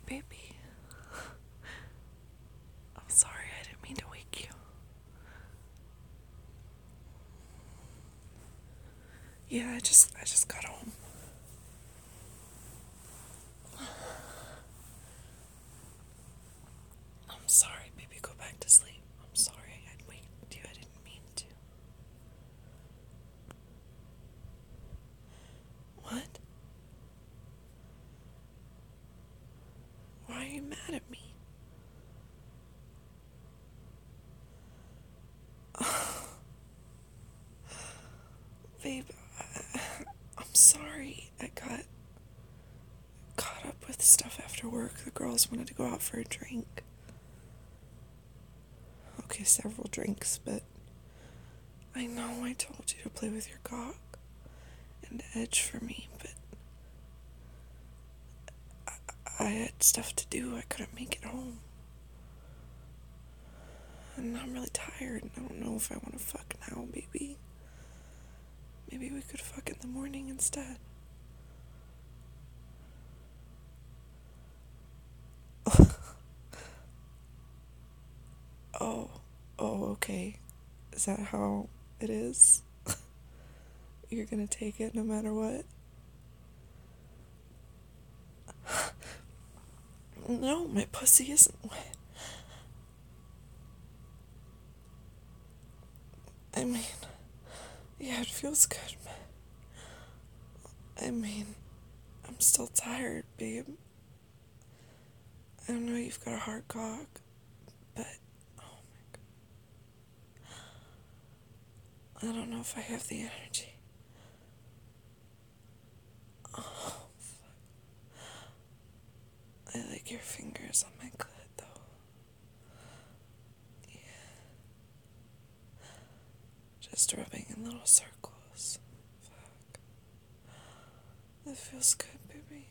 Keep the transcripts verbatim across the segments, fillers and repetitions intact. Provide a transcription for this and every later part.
baby. I'm sorry, I didn't mean to wake you. Yeah, I just I just got home. I'm sorry, baby, go back to sleep. I'm sorry, I'd waked you, I didn't mean to. What? Why are you mad at me? Babe, I, I'm sorry. I got caught up with stuff after work. The girls wanted to go out for a drink. Okay, several drinks, but I know I told you to play with your cock and edge for me, but I, I had stuff to do. I couldn't make it home. And I'm really tired, and I don't know if I want to fuck now, baby. Maybe we could fuck in the morning instead. Oh, oh, okay. Is that how it is? You're gonna take it no matter what? No, my pussy isn't wet. I mean, yeah, it feels good, man. I mean, I'm still tired, babe. I know you've got a hard cock, but oh my god. I don't know if I have the energy. Oh, fuck. I like your fingers on my clit, though. Yeah. Just rubbing in little circles. Fuck. That feels good, baby.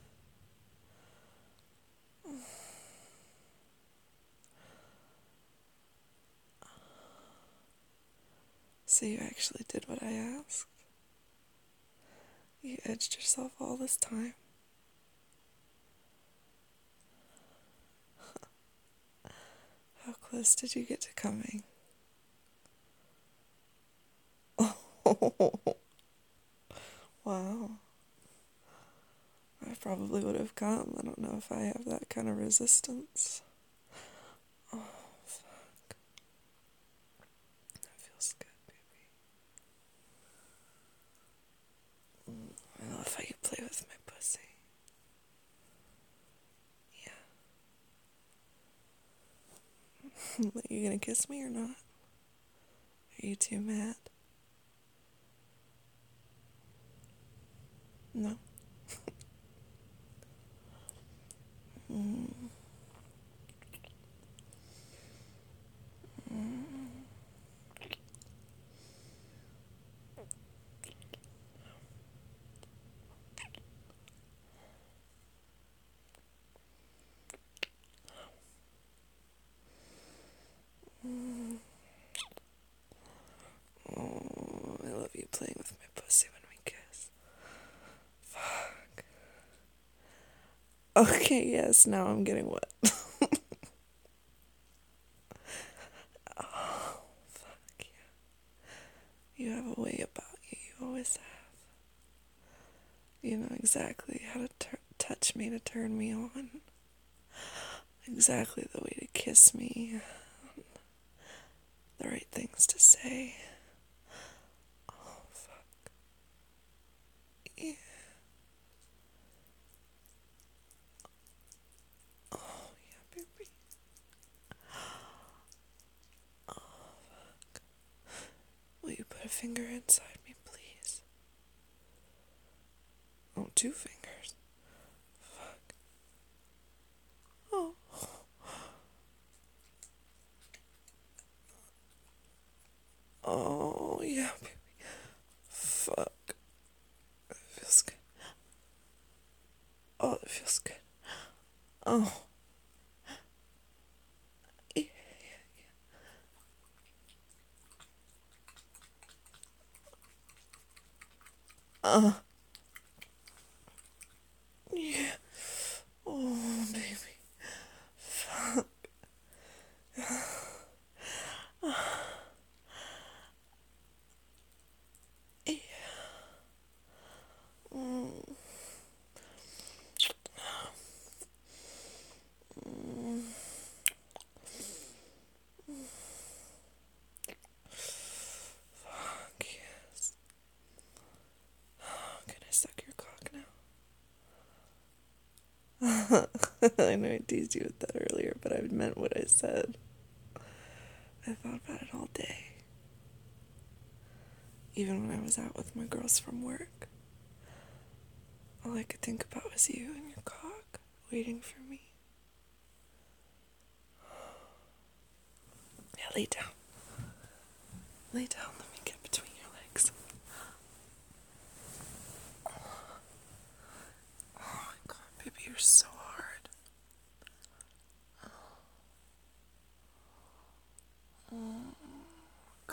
So you actually did what I asked? You edged yourself all this time? How close did you get to coming? Wow. I probably would have come. I don't know if I have that kind of resistance. Oh, fuck. That feels good, baby. Mm, I love how you play with my pussy. Yeah. Are you gonna kiss me or not? Are you too mad? No? Mm. Mm. Mm. Oh, I love you playing with my pussy when we kiss. Fuck. Okay, yes, now I'm getting wet. Oh, fuck yeah. You have a way about you. You always have. You know exactly how to tur- touch me to turn me on. Exactly the way to kiss me. The right things to say. Oh, fuck. Yeah. Oh, yeah, baby. Oh, fuck. Will you put a finger inside me, please? Oh, two fingers. Fuck. Oh. Oh, yeah, baby. Fuck. It feels good. Oh, it feels good. Oh. Yeah, yeah, yeah. Uh. Yeah. Oh, baby. I know I teased you with that earlier, but I meant what I said. I thought about it all day. Even when I was out with my girls from work. All I could think about was you and your cock waiting for me. Yeah, lay down. Lay down, let me get between your legs. Oh my god, baby, you're so hard. Oh god.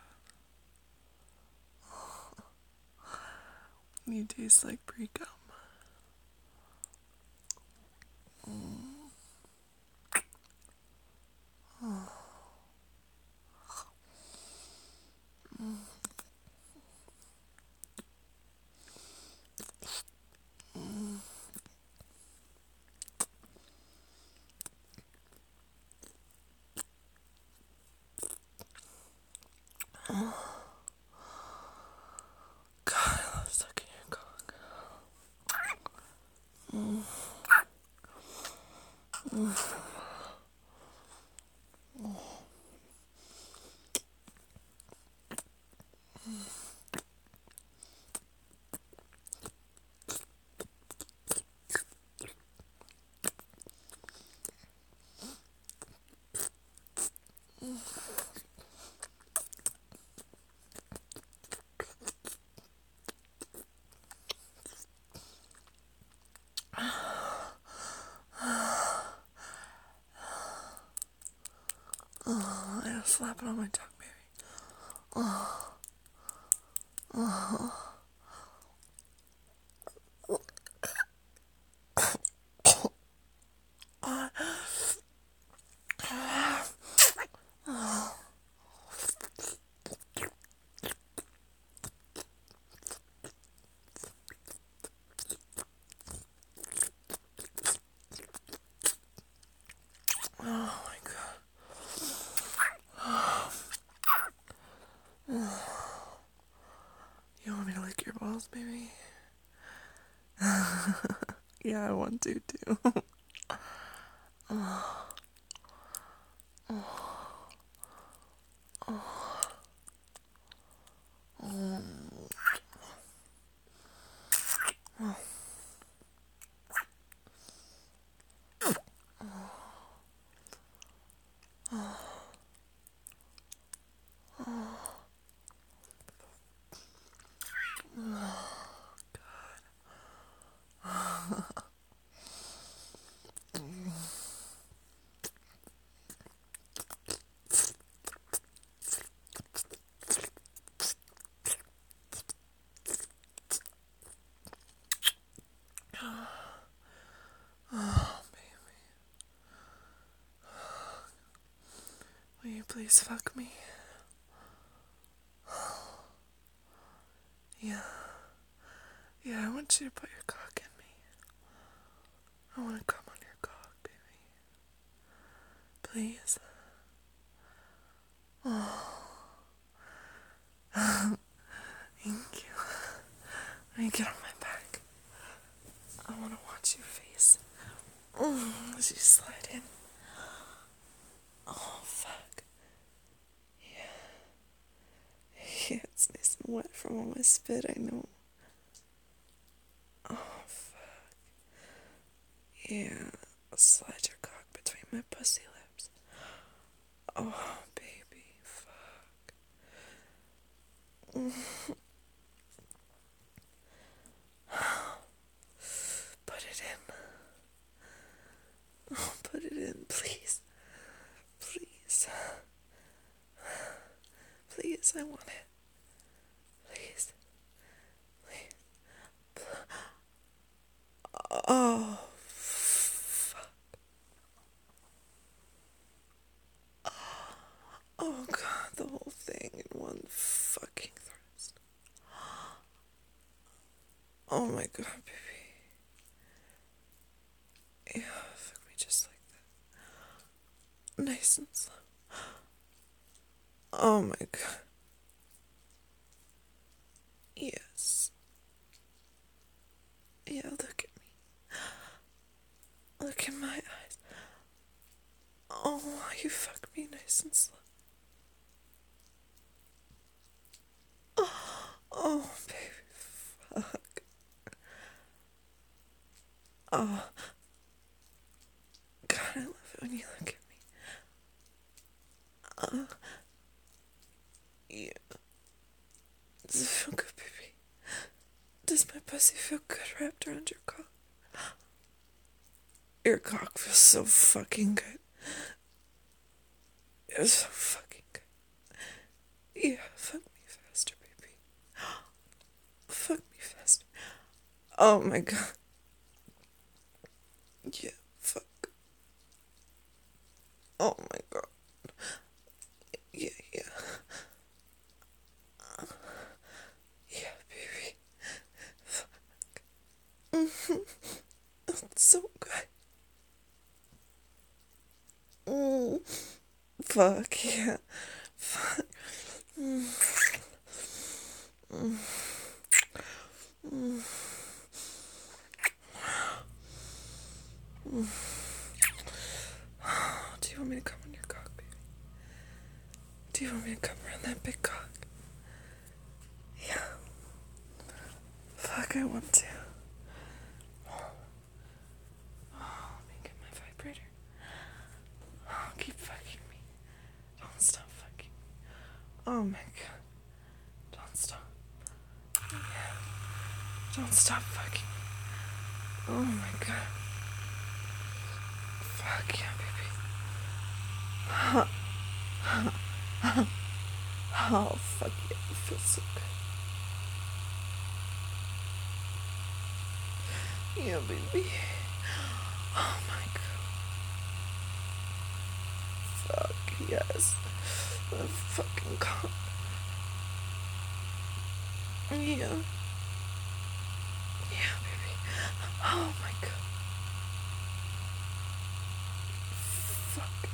You taste like pre-cum. Mm. Oh. Mm. Mm. Oh. God, I love sucking your cock. Mm. Mm. Oh, I gotta slap it on my tongue, baby. Oh. Oh. Oh my god. You want me to lick your balls, baby? Yeah, I want to too. Oh. Oh. Oh. Oh. Oh. Oh, baby. Will you please fuck me? Yeah. Yeah, I want you to put your cock in me. I want to come on your cock, baby. Please. Oh. Thank you. Let me get on my back. I want to watch your face. Mm, as you slide in. Oh, fuck. Yeah. Yeah, it's nice and wet from all my spit, I know. Oh, fuck. Yeah. Slide your cock between my pussy lips. Oh, baby. Fuck. Put it in. Oh, put it in, please. Please. Please, I want it. Please. Please. Oh, fuck. Oh, God, the whole thing in one fucking thrust. Oh, my God, baby. Yeah, fuck me just like that. Nice and slow. Oh, my God. Yes. Yeah, look at me. nice and slow. Oh, baby, fuck. Oh, God, I love it when you look at me. Uh, yeah. Does it feel good, baby? Does my pussy feel good wrapped around your cock? Your cock feels so fucking good. It's so fucking good. Yeah, fuck me faster, baby. Fuck me faster. Oh my God. Yeah, fuck. Oh my God. Yeah, yeah. Yeah, baby. Fuck. Mm-hmm. It's so good. Mm. Fuck, yeah. Fuck. Mm. Mm. Mm. Mm. Do you want me to come on your cock, baby? Do you want me to come around that big cock? Yeah. Fuck, I want to. Oh, let me get my vibrator. Oh, keep fucking me. Don't stop fucking me. Oh my God. Don't stop. Yeah. Don't stop fucking me. Oh my God. Fuck yeah, baby. Oh, fuck yeah. It feels so good. Yeah, baby. Oh my God. Fuck yes. The fucking cock. Yeah. Yeah, baby. Oh my God. Fuck.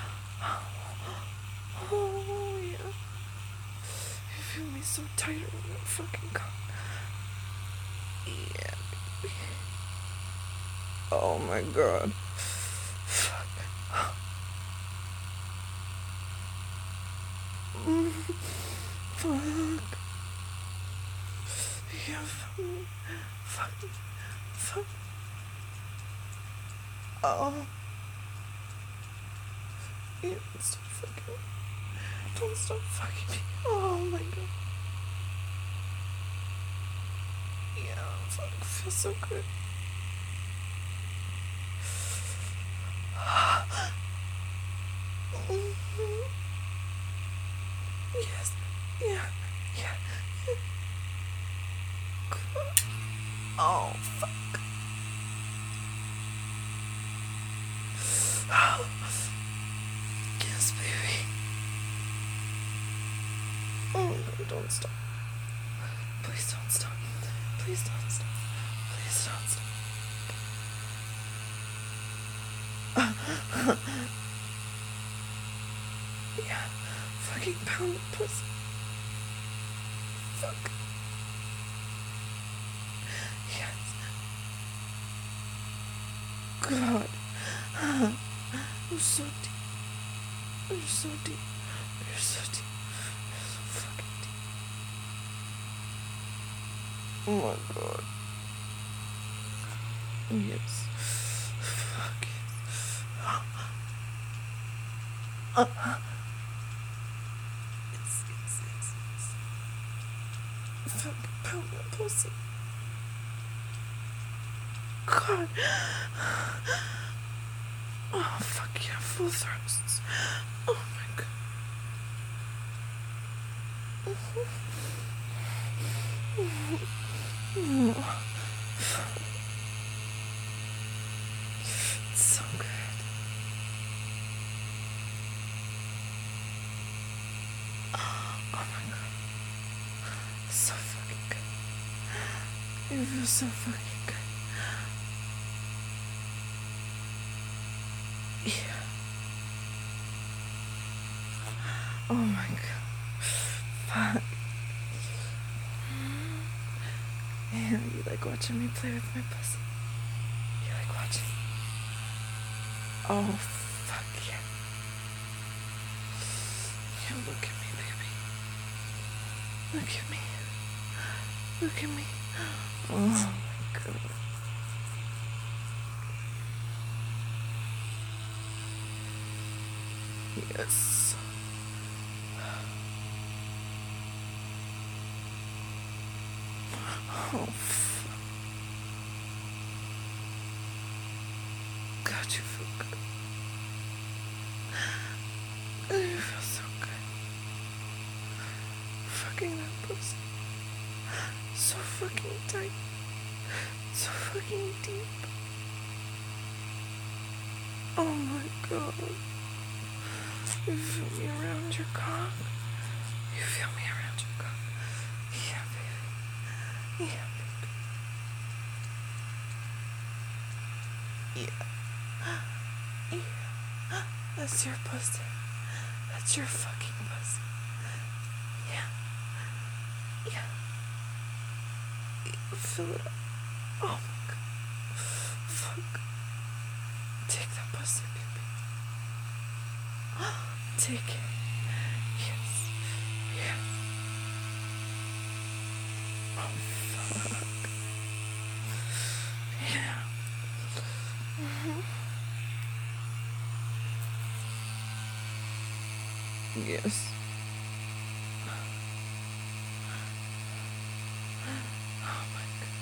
Oh, yeah. You feel me so tight around that fucking cock. Yeah, baby. Oh my God. Fuck. Mm. Fuck. Yeah, fuck. Fuck. Fuck. Oh. Yeah, don't stop fucking me. Don't stop fucking me. Oh my God. Yeah, fuck. Feels so good. Mm-hmm. Yes. Yeah. Yeah. Oh, fuck. Yes, baby. Oh, no, don't stop. Please don't stop. Please don't stop. Please don't stop. Yeah. Fucking pound the pussy. Fuck. Yes. God. You're so deep. You're so deep. You're so deep. You're so fucking deep. Oh my God. Yes. Fuck yes. Uh, yes, yes, yes, yes. Fucking pound that pussy. God. Oh, fuck yeah, full thrusts. Oh my God. It's so good. Oh my God. So fucking good. It feels so fucking good. Yeah. Oh my God. Fuck. Yeah, you like watching me play with my pussy? You like watching? Oh, fuck yeah. Yeah, look at me, baby. Look at me. Look at me. Oh my god. Yes. Oh, fuck. God, you feel good. You feel so good. Fucking that pussy. So fucking tight. So fucking deep. Oh my god. You feel me around your cock? You feel me around your cock? Yeah, baby. Yeah, baby. Yeah. Yeah. That's your pussy. That's your fucking pussy. Yeah. Yeah. Yeah. Fill it up. Oh my god. Fuck. Take that pussy, baby. Take it. Yes. Yes. Oh, fuck. Yeah. Mm-hmm. Yes. Oh my god.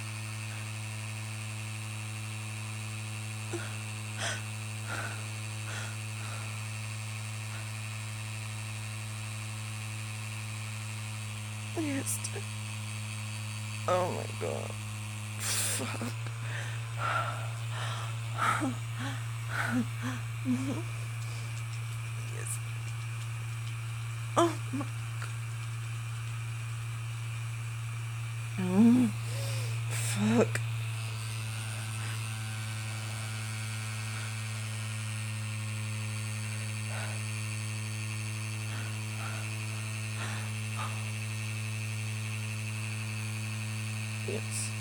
Yes. Oh my god. Fuck. Yes. Oh my god. Mm. Fuck. Yes.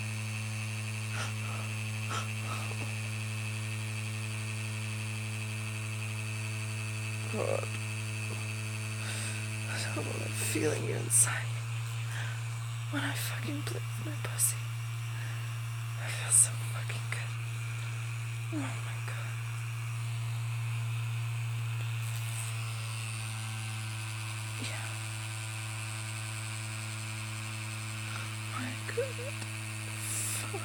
God. I don't know that feeling you're inside. When I fucking play with my pussy, I feel so fucking good. Oh my god. Yeah. My god. Fuck.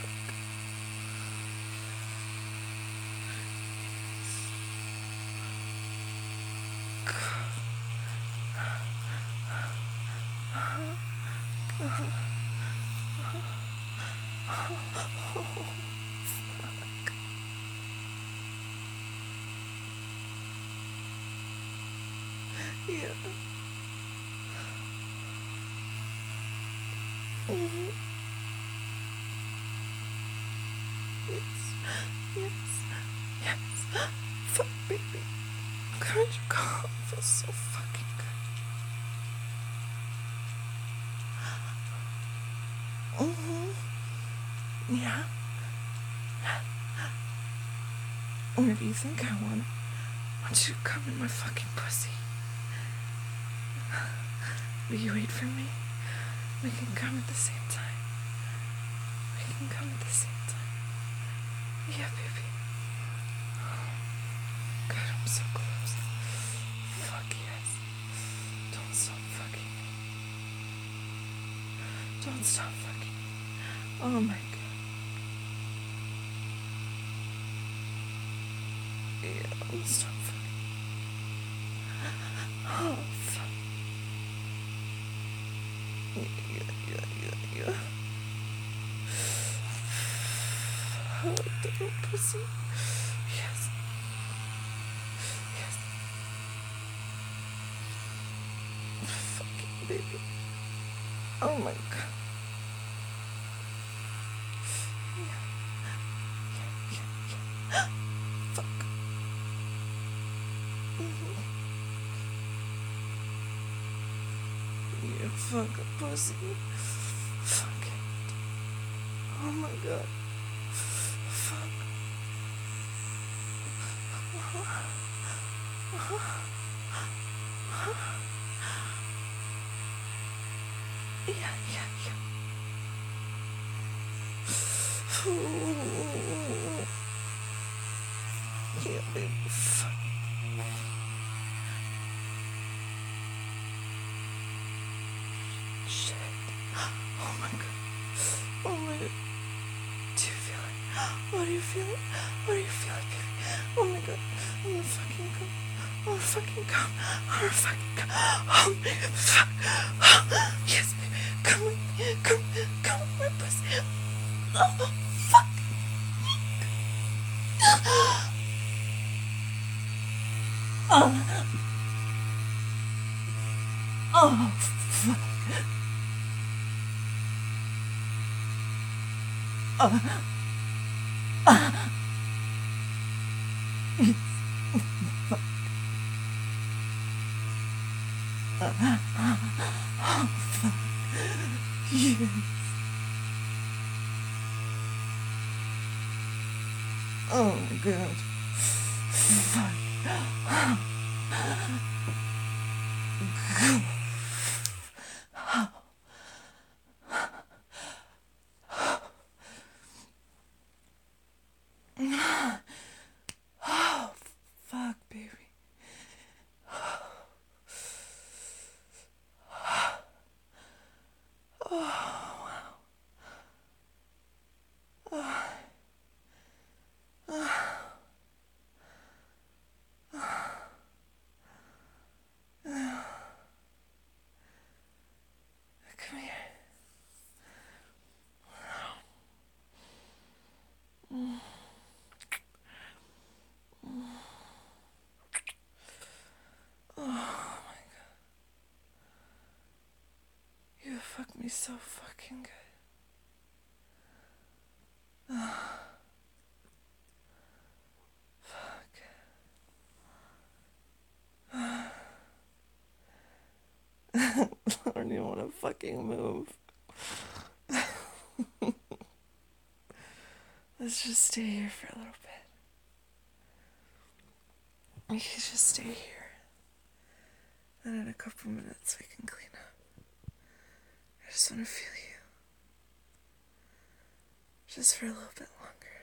Yeah. Mm-hmm. Yes. Yes. Yes. Fuck, baby. God, you God feels so fucking good. Mm-hmm. Yeah. Where do you think I want? I want you to come in my fucking pussy. Will you wait for me? We can come at the same time. We can come at the same time. Yeah, baby. God, I'm so close. Fuck yes. Don't stop fucking me. Don't stop fucking me. Oh my god. Yeah, don't stop fucking me. Oh, fuck. Yeah, yeah, yeah, yeah, yeah. I like the little pussy. Yes. Yes. Fucking baby. Oh my god. Yeah. Yeah, yeah, yeah. Fuck. Mm-hmm. You fucking pussy. Fuck it. Oh my god. Fuck. Uh-huh. Uh-huh. Uh-huh. Yeah, yeah, yeah. Yeah, baby. Fuck. Shit. Oh my god. Oh my god. Do you feel it? What do you feel it? What do you feel it, baby? Oh my god. I'm gonna fucking come. I'm gonna fucking come. I'm gonna fucking come. Oh my god. Fuck. Yes, baby. Come with me. Come. Come with my pussy. Oh, fuck. Oh. Oh, fuck. Oh. Oh, fuck. Yes. Oh my god. Fuck. Oh, fuck, baby. Come here. Oh my god. You fucked me so fucking good. Oh, fuck. I don't even want to fucking move. Let's just stay here for a little bit. We can just stay here. And in a couple minutes we can clean up. I just want to feel you. Just for a little bit longer.